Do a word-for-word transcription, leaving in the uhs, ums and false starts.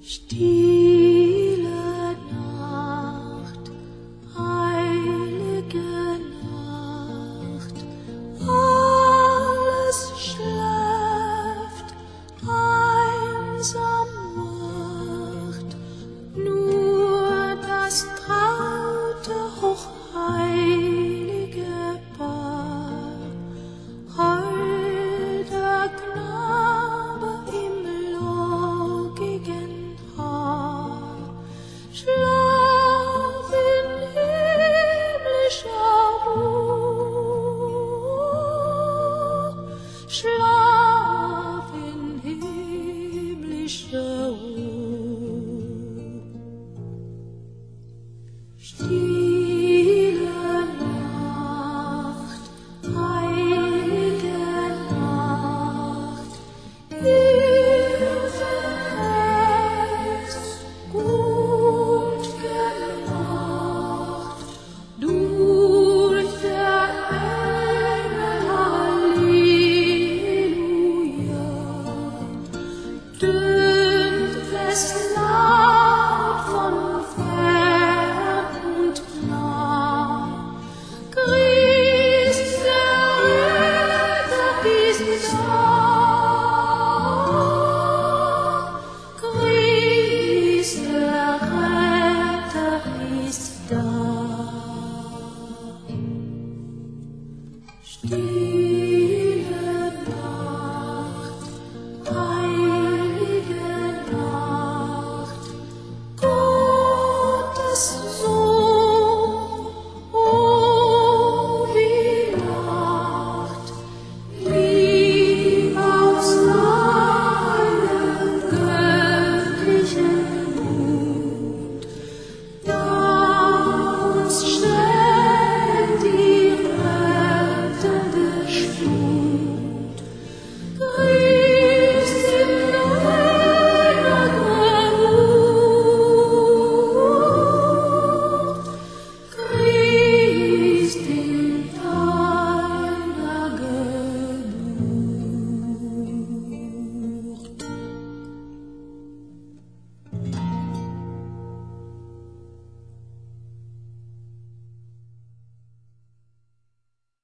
Stille Nacht, heilige Nacht, alles schläft, einsam wacht, nur das traute, hochheilige Paar, holder Knabe im lockigen Haar, schlaf in himmlischer Ruhe, schlaf in himmlischer Ruhe. Stille Nacht, heilige Nacht, Hilfe ist gut gemacht, durch der Engel, Halleluja, tönt es